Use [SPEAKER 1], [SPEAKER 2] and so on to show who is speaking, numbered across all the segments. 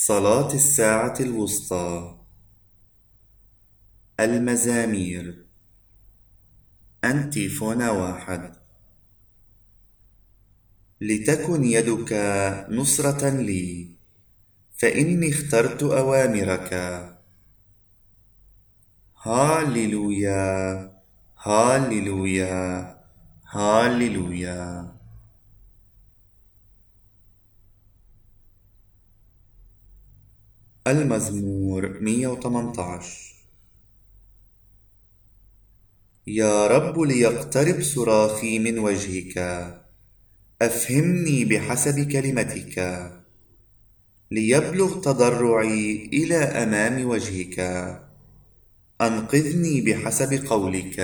[SPEAKER 1] صلاة الساعة الوسطى. المزامير. أنتيفونا 1. لتكن يدك نصرة لي، فإني اخترت أوامرك. هاليلويا، هاليلويا، هاليلويا. المزمور 118. يا رب، ليقترب صراخي من وجهك، أفهمني بحسب كلمتك. ليبلغ تضرعي إلى أمام وجهك، أنقذني بحسب قولك.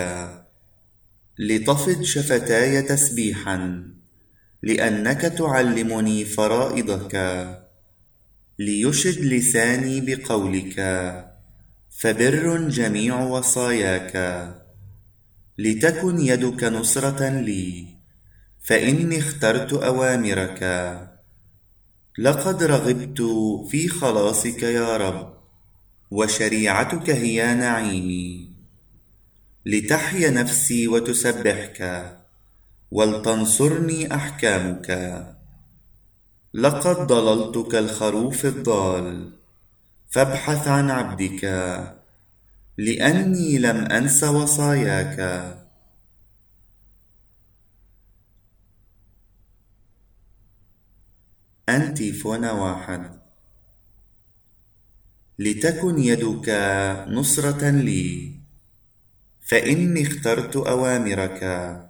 [SPEAKER 1] لتفض شفتاي تسبيحا، لأنك تعلمني فرائضك. ليشد لساني بقولك، فبر جميع وصاياك. لتكن يدك نصرة لي، فإني اخترت أوامرك. لقد رغبت في خلاصك يا رب، وشريعتك هي نعيمي. لتحيا نفسي وتسبحك، ولتنصرني أحكامك. لقد ضللت كالخروف الضال، فابحث عن عبدك، لأني لم أنس وصاياك. أنتيفونا 1. لتكن يدك نصرة لي، فإني اخترت أوامرك.